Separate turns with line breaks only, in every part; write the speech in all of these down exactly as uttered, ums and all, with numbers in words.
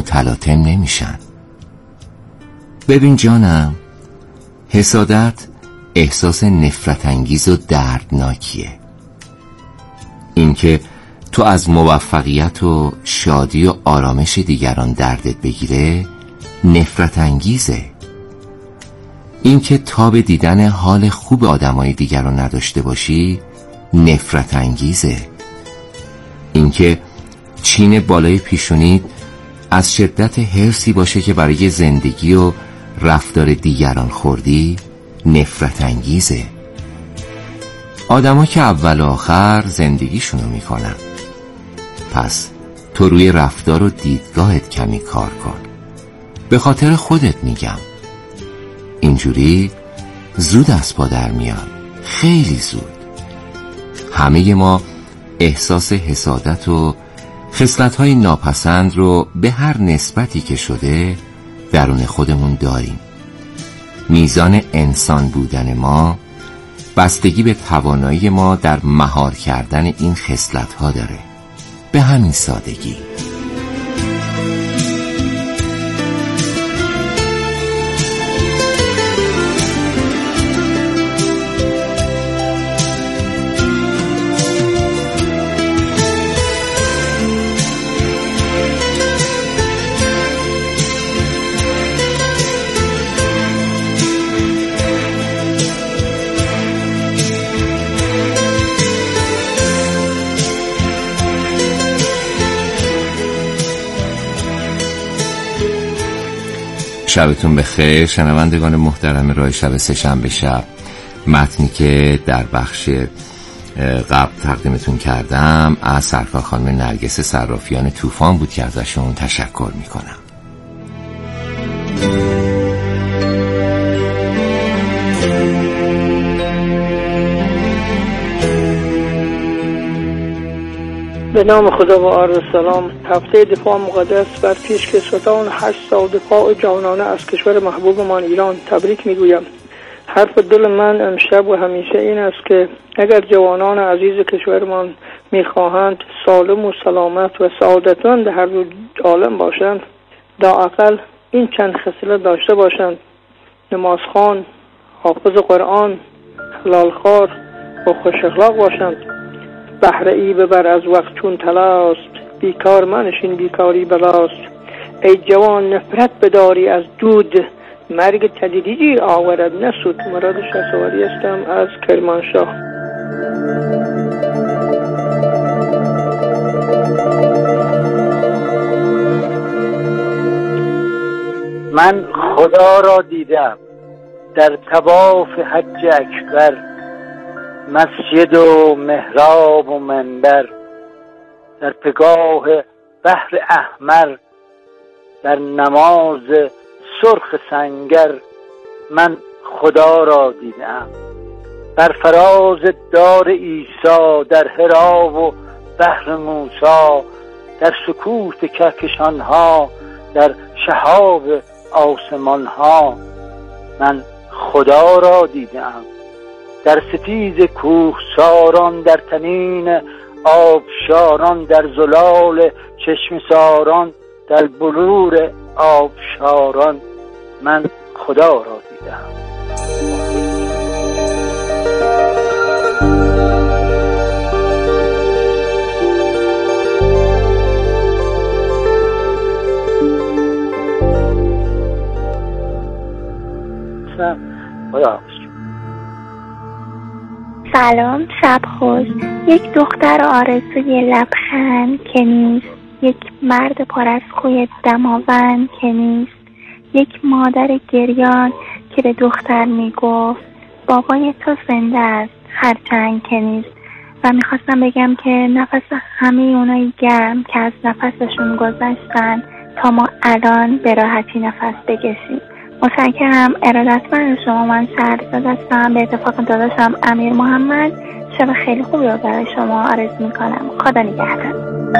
متلاطم نمیشن. ببین جانم، حسادت احساس نفرت انگیز و دردناکیه. اینکه تو از موفقیت و شادی و آرامش دیگران دردت بگیره نفرت انگیزه. اینکه تاب دیدن حال خوب آدمای دیگران نداشته باشی نفرت انگیزه. اینکه چین بالای پیشونیت از شدت حرصی باشه که برای زندگی و رفتار دیگران خوردی نفرت انگیزه. آدما که اول و آخر زندگیشونو میکنن، پس تو روی رفتار و دیدگاهت کمی کار کن. به خاطر خودت میگم، اینجوری زود از پا در میان، خیلی زود. همه ما احساس حسادت و خصلت‌های ناپسند رو به هر نسبتی که شده درون خودمون داریم. میزان انسان بودن ما بستگی به توانایی ما در مهار کردن این خصلت‌ها داره. به همین سادگی. شبتون بخیر شنوندگان محترم راه شب سه‌شنبه شب. متنی که در بخش قبل تقدیمتون کردم از سرکار خانم نرگس صرافیان طوفان بود که ازشون تشکر میکنم.
به نام خدا و عرض سلام. هفته دفاع مقدس بر پیشکسوتان هشت سال دفاع جانانه از کشور محبوبمان ایران تبریک میگویم. حرف دل من امشب و همیشه این است که اگر جوانان عزیز کشورمان میخواهند سالم و سلامت و سعادتمند هر دو عالم باشند، لااقل این چند خصلت داشته باشند: نمازخوان، حافظ قرآن، حلالخوار و خوش اخلاق باشند. بهره ای ببر از وقت چون طلاست، بیکار منشین بیکاری بلاست. ای جوان نفرت بداری از دود، مرگ تدریجی آورد نسود. مراد شهسواری هستم از کرمانشاه.
من خدا را دیدم در طواف حج اکبر، مسجد و محراب و منبر، در پگاه بحر احمر، در نماز سرخ سنگر. من خدا را دیدم بر فراز دار عیسی، در حرا و بحر موسی، در سکوت کهکشانها، در شهاب آسمانها. من خدا را دیدم در ستیز کوهساران، در تنین آبشاران، در زلال چشم ساران، در بلور آبشاران. من خدا را دیدم. خدا
سلام، شب خوش. یک دختر آرزوی لبخند که نیست، یک مرد پر از خوی دماوند که نیست، یک مادر گریان که به دختر میگفت بابای تو زنده است هرچند که نیست. و میخواستم بگم که نفس همه اونایی گرم که از نفسشون گذشتن تا ما الان به راحتی نفس بکشیم. متشکرم. ارادتمند شما. من شهرزاد هستم، به اتفاق داداشم امیر محمد. شب خیلی خوبی رو برای شما آرزو میکنم. خدا نگهدار.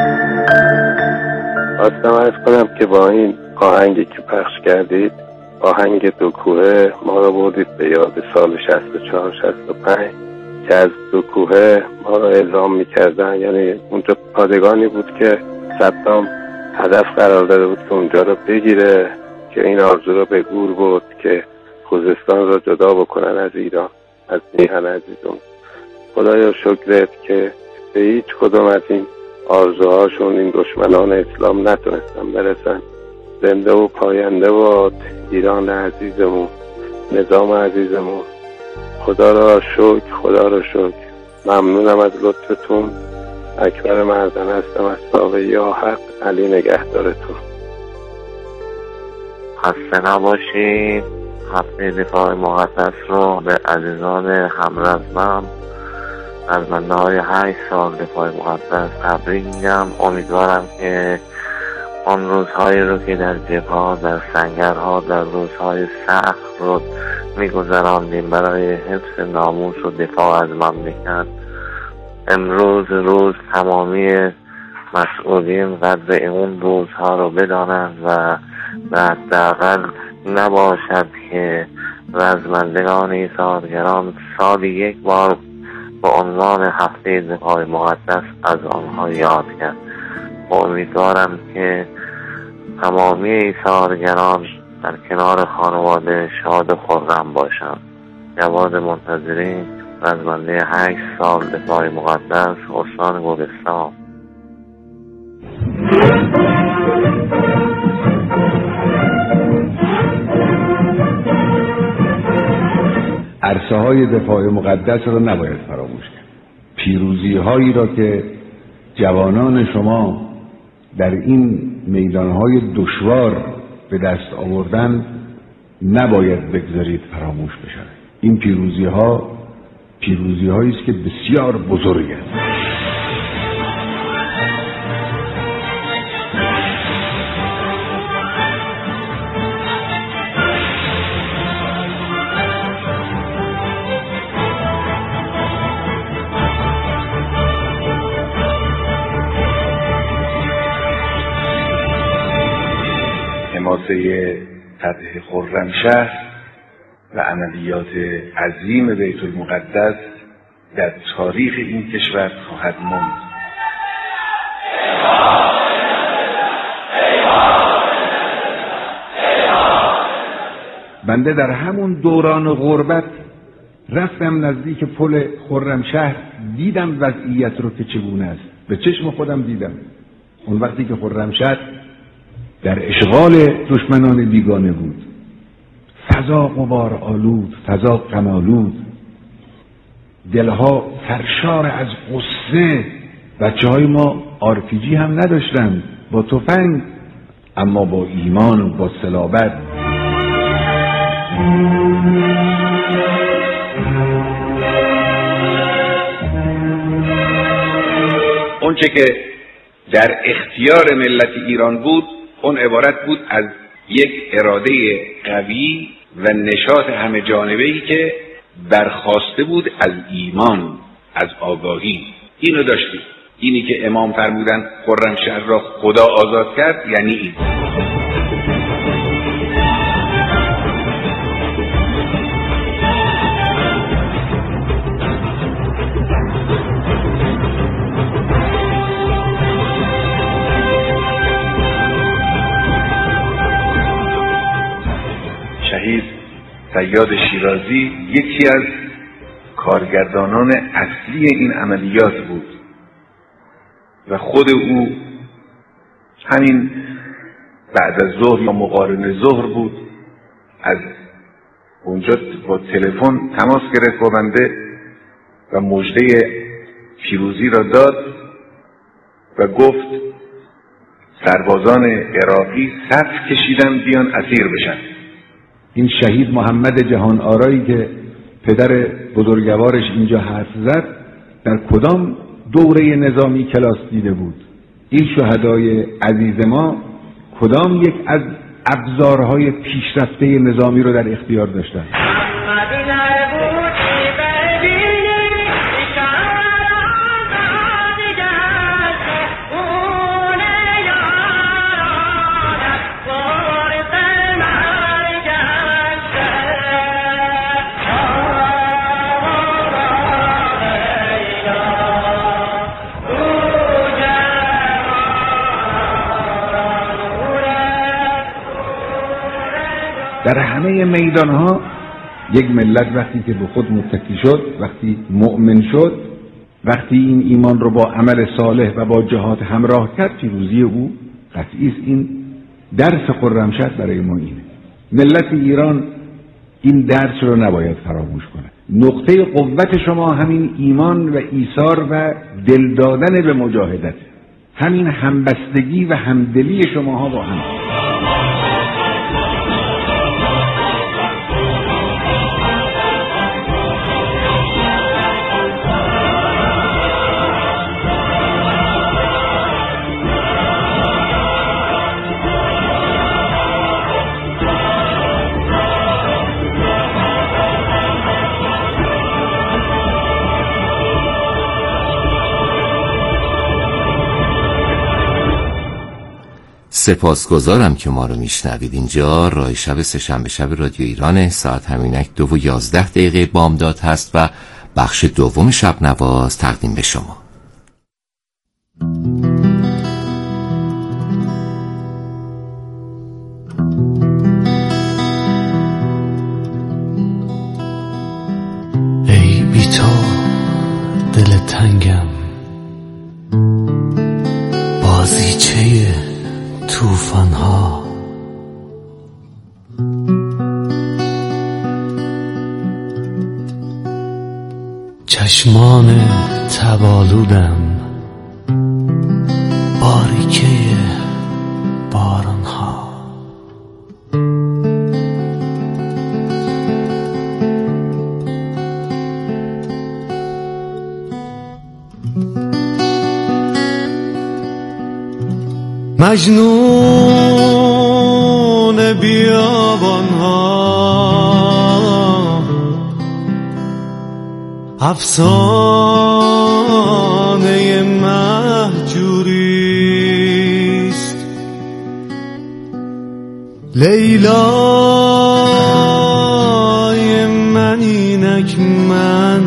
خواستم عرض کنم که با این آهنگی که پخش کردید، آهنگ دو کوهه، ما رو بردید به یاد سال شصت و چهار شصت و پنج که از دو کوهه ما رو اعلام میکردن. یعنی اونجا پادگانی بود که صدام هدف قرار داده بود که اونجا رو بگیره، که این آرزو رو به گور برد که خوزستان رو جدا بکنن از ایران، از میهن عزیزم. خدایا شکرت که به هیچ کدوم از این آرزوهاشون این دشمنان اسلام نتونستن برسن. زنده و پاینده باد ایران عزیزمون، نظام عزیزمون. خدا را شکر، خدا را شکر. ممنونم از لطفتون. اکبر مردن هستم از ساوه یا حق. علی نگهدارتون.
خسته نباشید. هفته دفاع مقدس رو به عزیزان همرزمم رزمنده های هشت سال دفاع مقدس تبریک میگم. امیدوارم که آن روزهایی رو که در جبهه‌ها، در سنگرها، در روزهای سخت رو میگذراندیم برای حفظ ناموس و دفاع از مملکت، امروز روز تمامی مسئولین قدر اون روزها رو بدانند و حداقل نباشد که رزمندگان ایثارگران سالی یک بار به عنوان هفته دفاع مقدس از آنها یاد کرد. امیدوارم که تمامی ایثارگران در کنار خانواده شاد و خرم باشند. جواد منتظری، رزمنده هشت سال دفاع مقدس، استان گلستان.
عرصه های دفاع مقدس را نباید فراموش کرد. پیروزی هایی را که جوانان شما در این میدان های دشوار به دست آوردن نباید بگذارید فراموش بشن. این پیروزی ها پیروزی هایی است که بسیار بزرگ است.
حماسه فتح خرمشهر و عملیات عظیم بیت المقدس در تاریخ این کشور خواهد ماند.
بنده در همون دوران غربت رفتم نزدیک پل خرمشهر، دیدم وضعیت رو که چگونه است، به چشم خودم دیدم. اون وقتی که خرمشهر در اشغال دشمنان بیگانه بود، فضا غبار آلود، فضا غم آلود، دلها سرشار از غصه. بچه های ما آرپیجی هم نداشتند، با تفنگ، اما با ایمان و با صلابت.
اونچه که در اختیار ملت ایران بود، اون عبارت بود از یک اراده قوی و نشاط همه جانبه‌ای که برخاسته بود از ایمان، از آگاهی. اینو داشتیم. اینی که امام فرمودن خرمشهر را خدا آزاد کرد، یعنی این. شهید صیاد شیرازی یکی از کارگردانان اصلی این عملیات بود و خود او همین بعد از ظهر یا مقارن ظهر بود، از اونجا با تلفن تماس گرفت با بنده و مژده پیروزی را داد و گفت سربازان عراقی صف کشیدن بیان اسیر بشن.
این شهید محمد جهان آرایی که پدر بزرگوارش اینجا حرف زد، در کدام دوره نظامی کلاس دیده بود؟ این شهدای عزیز ما کدام یک از ابزارهای پیشرفته نظامی رو در اختیار داشتن؟ در همه میدانها یک ملت وقتی که به خود متکی شد، وقتی مؤمن شد، وقتی این ایمان رو با عمل صالح و با جهاد همراه کرد، پیروزی او قطعی است. این درس خرمشهر برای ما اینه. ملت ایران این درس رو نباید فراموش کنه. نقطه قوت شما همین ایمان و ایثار و دل دادن به مجاهدت، همین همبستگی و همدلی شماها با هم.
سپاسگزارم که ما رو میشنوید. اینجا راه شب سه‌شنبه شب رادیو ایرانه. ساعت همینک دو و یازده دقیقه بامداد هست و بخش دوم شب نواز تقدیم به شما.
ای بی تو دل تنگم، بازیچه توفان‌ها، چشمان تبالودم، باریکه باران‌ها. مجنون بیابان‌ها، افسانه مهجوریست. لیلای من اینک من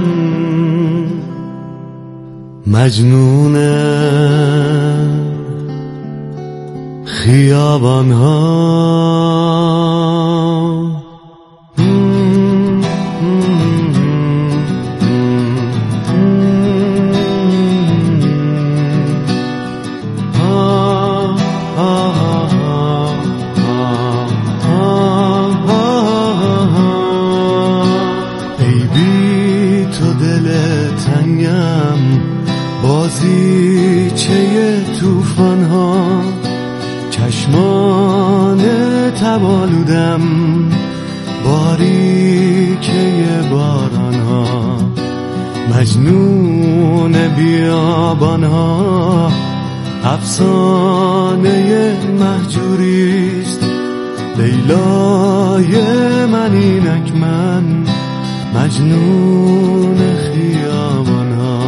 مجنون خیابان‌ها. ای بی تو دل تنگم، بازیچه توفان‌ها، چشمان تبالودم، باریکه باران‌ها. مجنون بیابان‌ها، افسانه مهجوریست. لیلای من اینک من مجنون خیابان‌ها.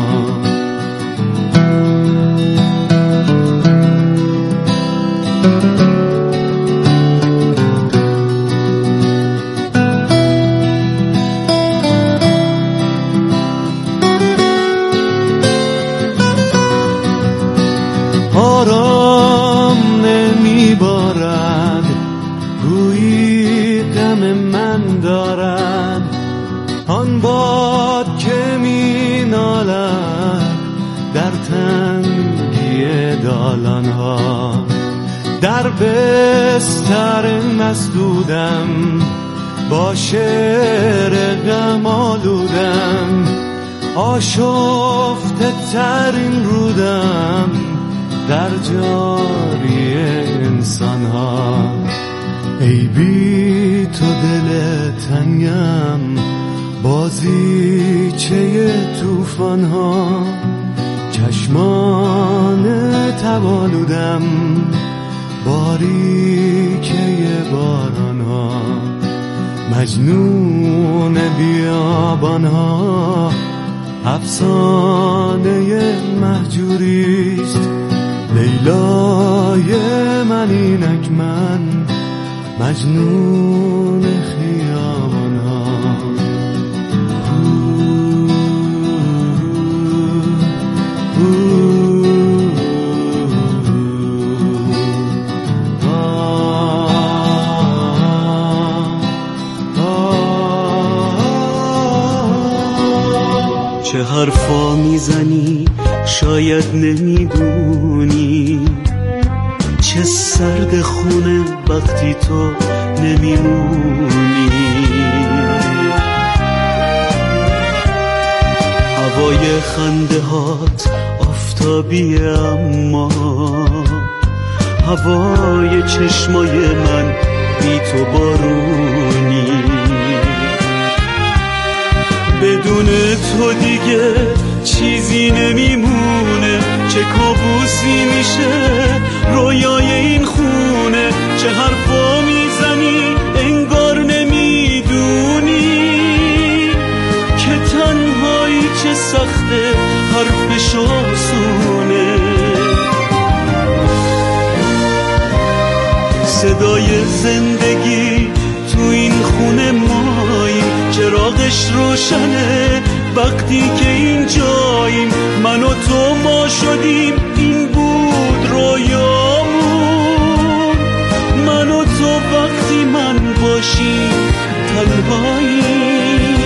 آرام نمیبارد، گویی غم من دارد. آن باد که می نالد در تنگی دالان‌ها. در بستر مسدودم، با شعر غم آلودم. آشفته ترین رودم در جاری انسان‌ها. ای بی تو دل تنگم، بازیچه توفان‌ها. چشمان تبالودم، باریکه باران‌ها. مجنون بیابان‌ها، افسانه مهجوریست. لیلای من اینک من مجنون خیابان‌ها. چه حرفا میزنی شاید نمیدونی، چه سرد خونه وقتی تو نمیمونی. هوای خنده هات آفتابی اما هوای چشمای من بی تو بارونی. بدون تو دیگه چیزی نمیمونه، چه کابوسی میشه رویای این خونه. چه حرفا میزنی انگار نمیدونی که تنهایی چه سخته حرفش آسونه. صدای زندگی تو این خونه ماییم، چراغش روشنه وقتی که این جاییم. من و تو ما شدیم این بود رویامون، من و تو وقتی من باشیم تنهاییم.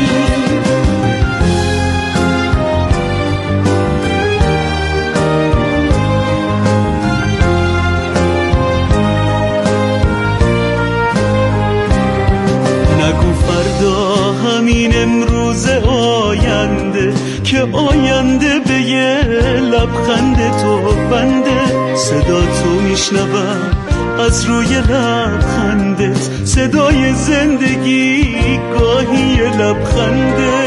نگو فردا همین امروز آینده، که آینده به یه لبخند تو بنده. صدا تو میشنوم از روی لبخندت، صدای زندگی گاهی لبخنده.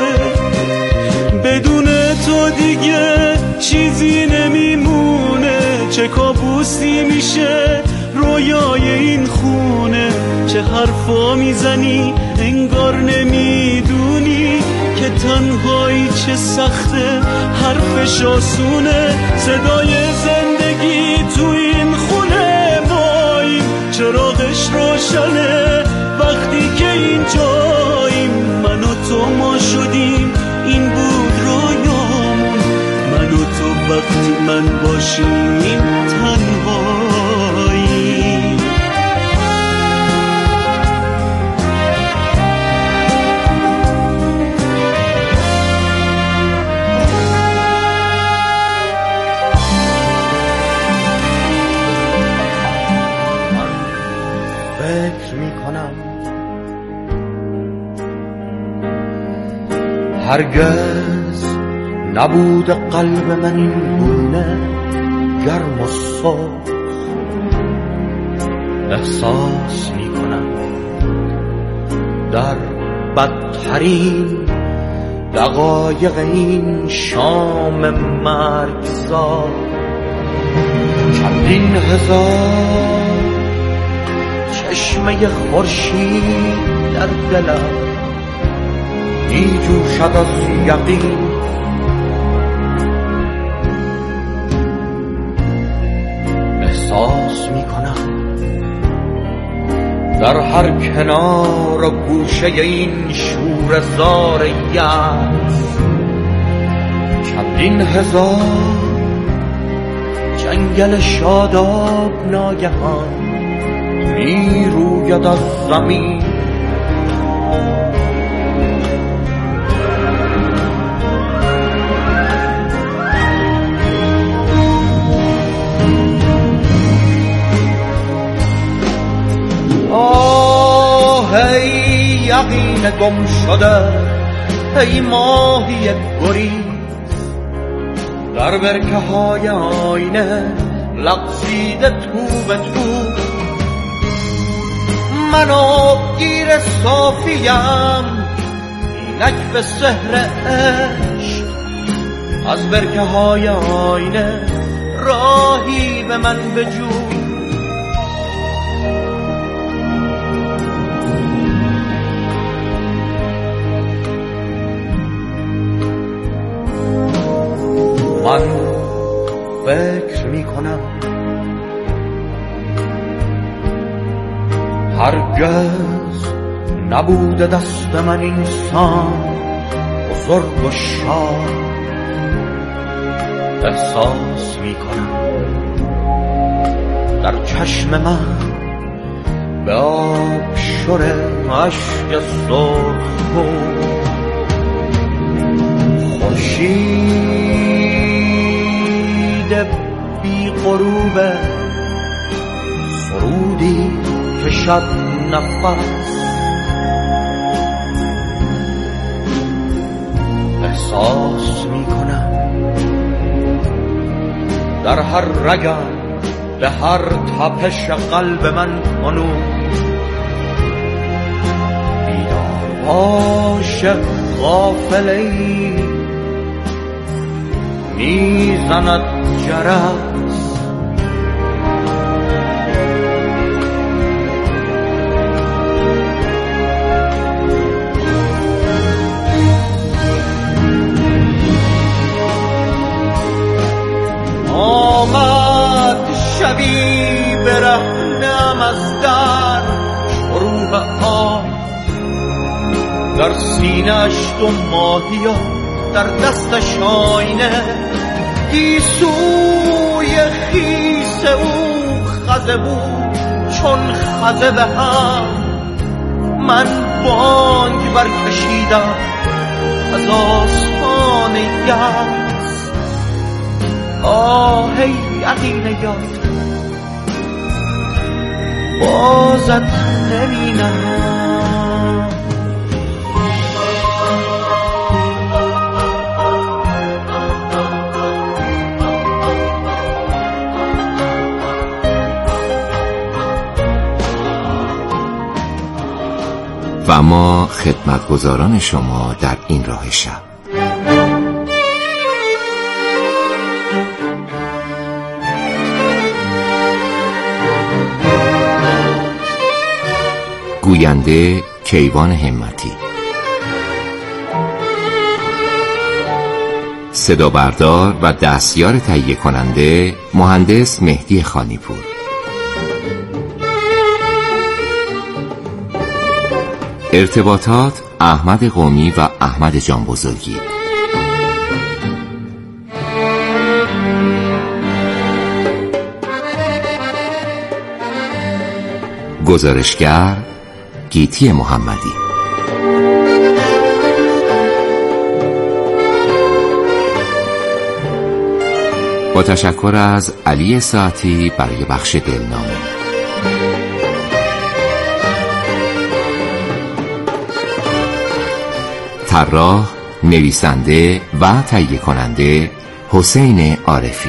بدون تو دیگه چیزی نمیمونه، چه کابوسی میشه رویای این خونه. چه حرفا میزنی انگار نمیدونی که تنهایی چه سخته حرفش آسونه. صدای زندگی تو این خونه ماییم، چراغش روشنه وقتی که این جاییم. من و تو ما شدیم این بود رویامون، من و تو وقتی من باشیم تنهاییم.
هرگز نبود قلب من این گونه گرم و سرخ. احساس میکنم در بدترین دقایق این شام مرگزار چندین هزار چشمه خورشید در دلم می جوشد از یقین. احساس می کنم در هر کنار و گوشه این شور زار یأس چندین هزار جنگل شاداب ناگهان می روید از زمین. ای یقین گم شده، ای ماهی گریز در برکه های آینه لغزیده تو به تو. من آبگیر صافیم اینک به سحر عشق، از برکه های آینه راهی به من بجو. من فکر می کنم هرگز نبوده دست من اینسان بزرگ و شاد. احساس می کنم در چشم من به آب شور عشق سرخ خوش خورشید بی غروبه، سرودی که شب نفس احساس میکنم در هر رگم، به هر تپش قلب من کنون بیدار عاشق غافله‌ای میزند جرس. آمد شبی برهنم از در شروع آب، در سینه‌اش دو ماهیا، در دستش آینه، گیسوی خیس او خزه بود چون خزه به هم. من بانگ برکشیدم از آسمان یأس، آه ای یقین یافته بازت نبینم.
و ما خدمتگزاران شما در این راه شب. گوینده کیوان همتی، صدا بردار و دستیار تهیه کننده مهندس مهدی خانیپور. ارتباطات احمد قومی و احمد جان بزرگی. گزارشگر گیتی محمدی. با تشکر از علی ساعتی برای بخش دلنامه. طراح، نویسنده و تهیه کننده حسین عارفی.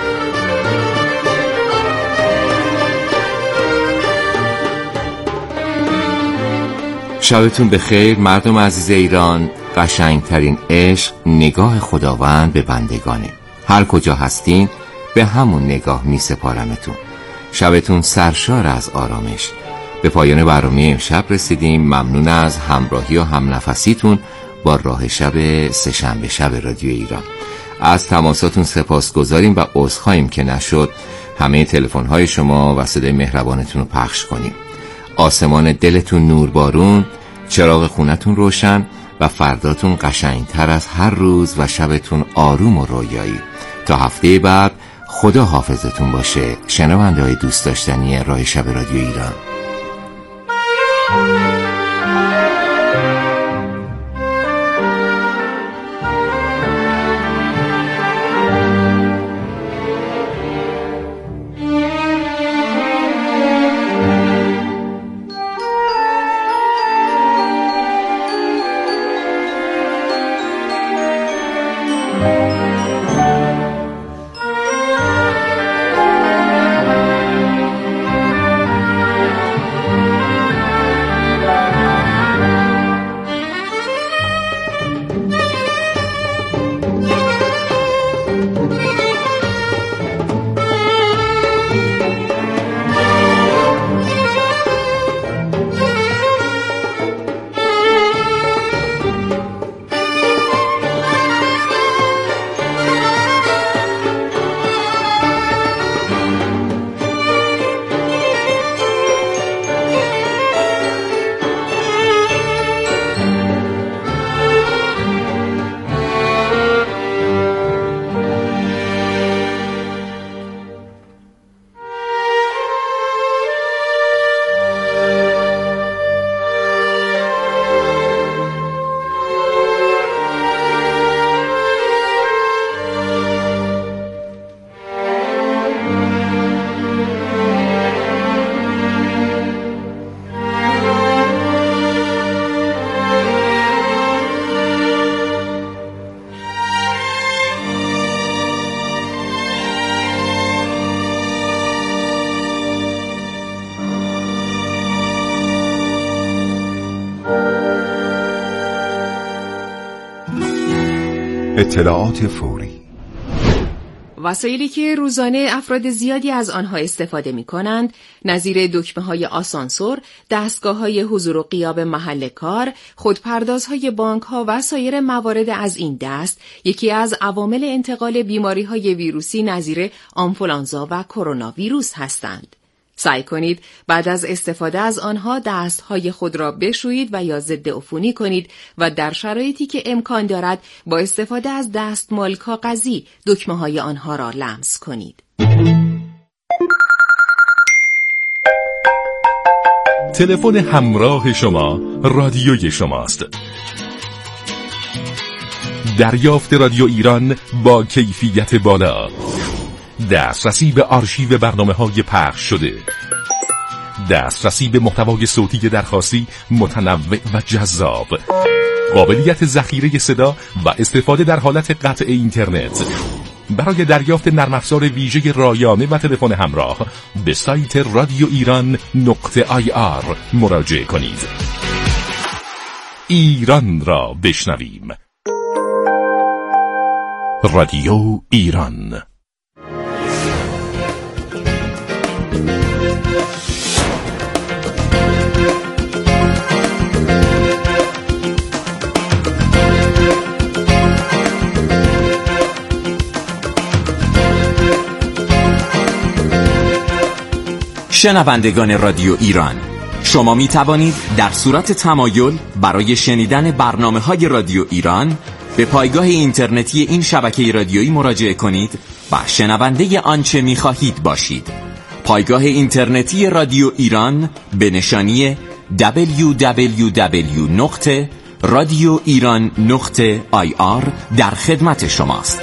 شبتون بخیر مردم عزیز ایران. قشنگترین عشق نگاه خداوند به بندگانه. هر کجا هستین به همون نگاه می سپارمتون. شبتون سرشار از آرامش. به پایان برنامه امشب رسیدیم. ممنون از همراهی و همنفسیتون با راه شب سه‌شنبه شب رادیو ایران. از تماساتون سپاسگزاریم و عذرخواهیم که نشد همه تلفن‌های شما و صدای مهربانتون رو پخش کنیم. آسمان دلتون نوربارون، چراغ خونتون روشن و فرداتون قشنگتر از هر روز و شبتون آروم و رویایی. تا هفته بعد خدا حافظتون باشه. شنونده های دوست داشتنی راه شب رادیو ایران.
اطلاعات فوری.
وسایلی که روزانه افراد زیادی از آنها استفاده می کنند، نظیر دکمه‌های آسانسور، دستگاه‌های حضور و غیاب محل کار، خودپردازهای بانک‌ها و سایر موارد از این دست، یکی از عوامل انتقال بیماری‌های ویروسی نظیر آنفولانزا و کرونا ویروس هستند. سعی کنید بعد از استفاده از آنها دستهای خود را بشویید و یا ضد عفونی کنید و در شرایطی که امکان دارد با استفاده از دستمال کاغذی دکمه‌های آنها را لمس کنید.
تلفن همراه شما رادیوی شماست. دریافت رادیو ایران با کیفیت بالا، دسترسی به آرشیو برنامه‌های پخش شده، دسترسی به محتوای صوتی درخواستی متنوع و جذاب، قابلیت ذخیره صدا و استفاده در حالت قطع اینترنت. برای دریافت نرم افزار ویژه رایانه و تلفن همراه به سایت رادیو ایران نقطه آی آر مراجعه کنید. ایران را بشنویم. رادیو ایران.
شنوندگان رادیو ایران، شما می توانید در صورت تمایل برای شنیدن برنامه‌های رادیو ایران به پایگاه اینترنتی این شبکه رادیویی مراجعه کنید و شنونده آنچه می خواهید باشید. پایگاه اینترنتی رادیو ایران به نشانی دبلیو دبلیو دبلیو نقطه رادیو ایران نقطه آی آر در خدمت شماست.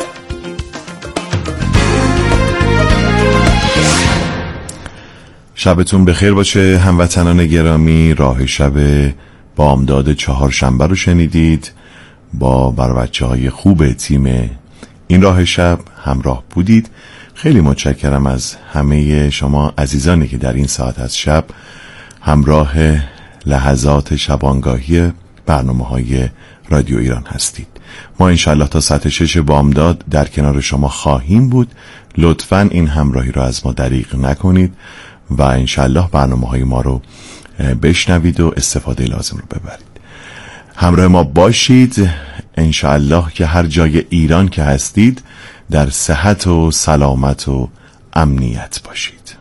شبتون بخیر باشه هموطنان گرامی. راه شب بامداد چهارشنبه رو شنیدید. با بر بچه های خوب تیم این راه شب همراه بودید. خیلی متشکرم از همه شما عزیزانی که در این ساعت از شب همراه لحظات شبانگاهی برنامه های رادیو ایران هستید. ما انشالله تا ساعت شش بامداد در کنار شما خواهیم بود. لطفاً این همراهی رو از ما دریغ نکنید و انشالله برنامه های ما رو بشنوید و استفاده لازم رو ببرید. همراه ما باشید انشالله که هر جای ایران که هستید در صحت و سلامت و امنیت باشید.